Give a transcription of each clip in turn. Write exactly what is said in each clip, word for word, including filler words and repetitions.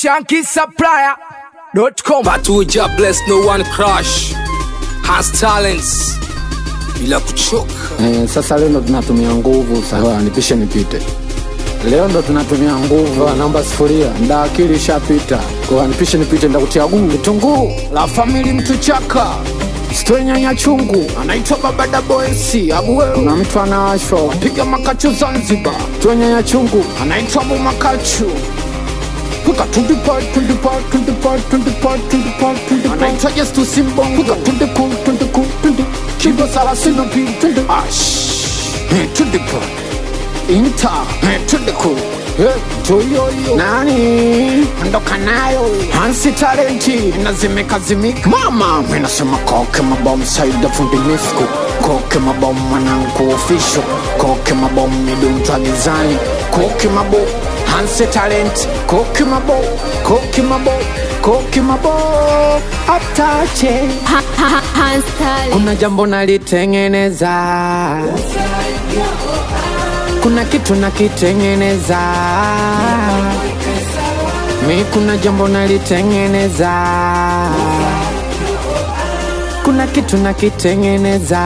Shanky Supplier dot com. Patuja bless no one crush. Has talents bila kuchoka. Eh, sasa leo ndo tunatumia nguvu sawa, nipishe nipite. Leo ndo tunatumia nguvu, naomba sufuria, nda akili shapita. Kwa nipishe nipite ndakutia guu, kitunguu la family mtu chaka. Stwenya ya chungu, anaitwa Baba Daboesi, abu wewe. Kuna mtu anawashwa, piga makachu Zanzibar. Stwenya ya chungu, anaitwa Abu Makachu. Puka tundi part, tundi part, tundi part, tundi part, tundi part, tundi part. Anaitwa Yestu Simbongo. Puka tundi cool, tundi cool, tundi. Kibo Sarasino pi, tundi. Ash, hey, tundi part. Inta, hey, tundi cool. Hey, Joyoyo nani ndoka nayo Hansi talenti nazimika zimika mama minasema koke mabomu saida fundi misko koke mabomu mwanangu official koke mabomu midumta gizani koke mabomu Hansi talenti koke mabomu koke mabomu koke mabomu atache ha, ha, ha, Hansi talenti. Kuna jambo nalitengeneza, kuna kitu nakitengeneza, mi kuna jambo nalitengeneza, kuna kitu nakitengeneza.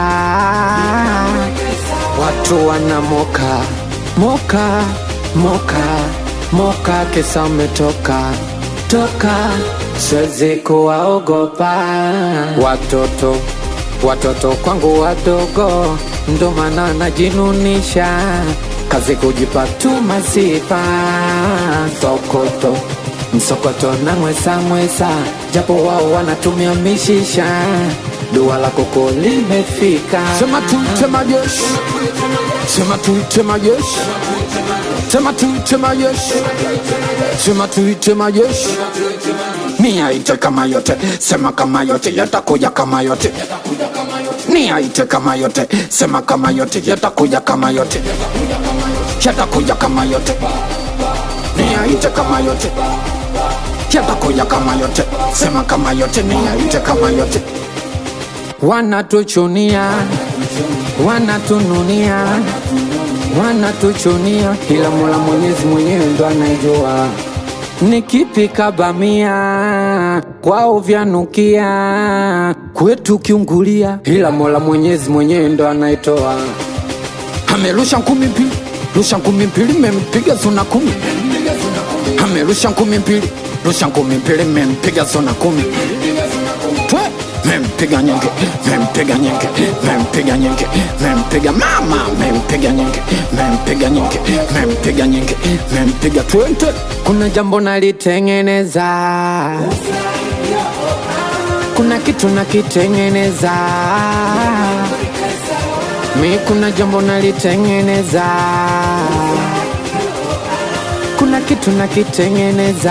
Watu wanamoka moka moka moka, kesa umetoka toka, siwezi kuwaogopa watoto. Watoto kwangu wadogo, ndo maana najinunisha, kazi kujipa tu masifa. Sokoto, msokoto na mwesa mwesa, japo wao wanatumia mishisha, dua la koko limefika. Sema tuite majeshi, sema tuite majeshi, sema tuite majeshi, sema tuite majeshi. Ni aite kama yote, sema kama yote, yatakuja kama yote. Ni aite kama yote, sema kama yote, yatakuja kama yote. Yatakuja kama yote. Ni aite kama yote, yatakuja kama yote, sema kama yote. Ni aite kama yote. Wanatuchunia, wanatununia, wanatuchunia, ila Mola Mwenyezi mwenyewe ndo anajua nikipika bamia kwao vyanukia, kwetu kiungulia, ila Mola Mwenyezi mwenyewe ndo anaitoa. Amerusha ngumi mbili, rusha ngumi mbili, mempiga zona kumi. Amerusha ngumi mbili, rusha ngumi mbili, mempiga zona kumi. Twe, mempiga nyingi, mempiga nyingi, mempiga nyingi, mempiga mama, mempiga nyingi, mempiga nyingi, mempiga nyingi, mempiga twente. Kuna jambo nalitengeneza, kuna kitu nakitengeneza, mi kuna jambo nalitengeneza, kuna kitu nakitengeneza.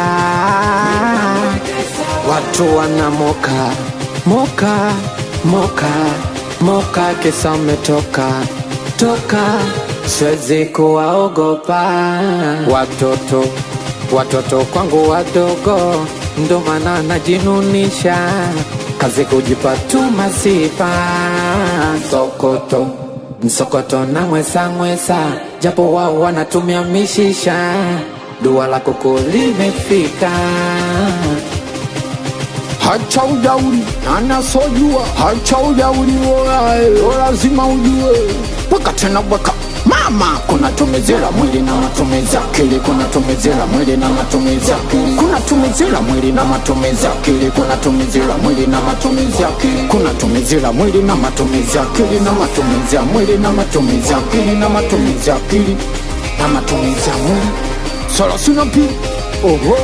Watu wanamoka moka moka moka, kesa umetoka toka, siwezi kuwaogopa watoto. Watoto kwangu wadogo, ndo maana najinunisha, kazi kujipa tu masifa. Sokoto, msokoto na mwesa mwesa, japo wao wanatumia mishisha, dua la koko limefika. Hacha ujauri, anasojua, hacha ujauri woyae, lazima ujue, waka tena waka. Mama, kuna tumezela mwili na matumizi akili, kuna tumezela mwili na matumizi akili, kuna tumezela mwili na matumizi akili, kuna tumezela mwili na matumizi akili, kuna tumezela mwili na matumizi akili, na matumizi ya mwili na matumizi akili, na matumizi akili, na matumizi ya mwili. Solo sina pi, oho,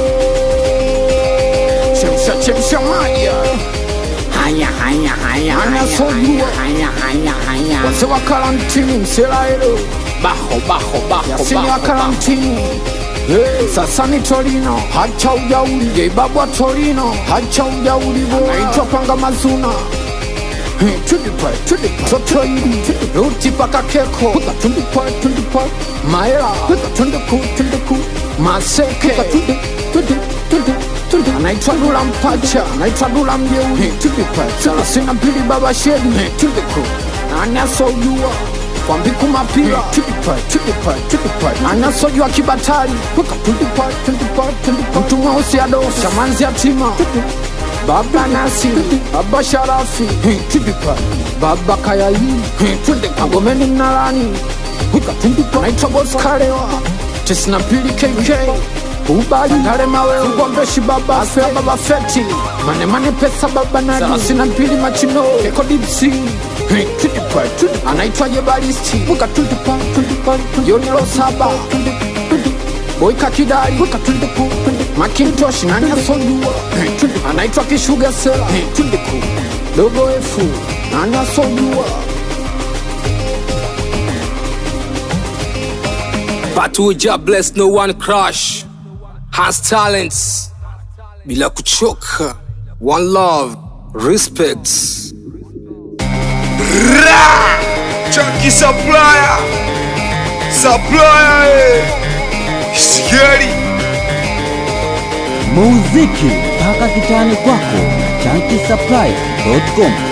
chemsha chemsha maya. Haya haya haya anasojua, haya haya haya wase wa karantini mselaelo, baho baho baho yasini wa karantini. Hey, sasa ni Torino, hacha ujauli, ye babwa Torino, hacha ujauli bo, naitwa Panga Mazuna. Hey, tudipa, tudipa, toto yuri, ruti paka keko, puka tundipa, tundipa, maela, puka tundiku, tundiku, maseke, puka tundi, tundi, tundi, tundi. Anaitwa Dula Mpacha, anaitwa Dula Mjeuri. Hey, tudipa, salasina mbili baba shedi. Hey, tundiku, anasojua, Wambiku mapira, tudipa, tudipa, tudipa. Anasojua kibatari, puka tundipa, tundipa, tundipa. Mtu mweusi adosi Shamanzi yatima Baba Nasi Baba Sharafi Baba Kayali Agomeni Mnarani Naitwa Boss Kalewa Tisina pili K K Ubali Tare mawe Ugombeshi baba Afe baba Feti Mane mane pesa baba Nadi Salasina pili Machino Eko Dipsi Anaitwa Jebalisti Yoni Rosaba Boyka Kidari Macintosh nani asojua Anaitwa Kishuga Sela Dogo Efu nani asojua But we just bless, no one crush. Has talents bila kuchoka. One love, respect. Ra! Chunky supplier. Supplier. Eh. Scary. Muziki mpaka kitani kwako chunky supply dot com.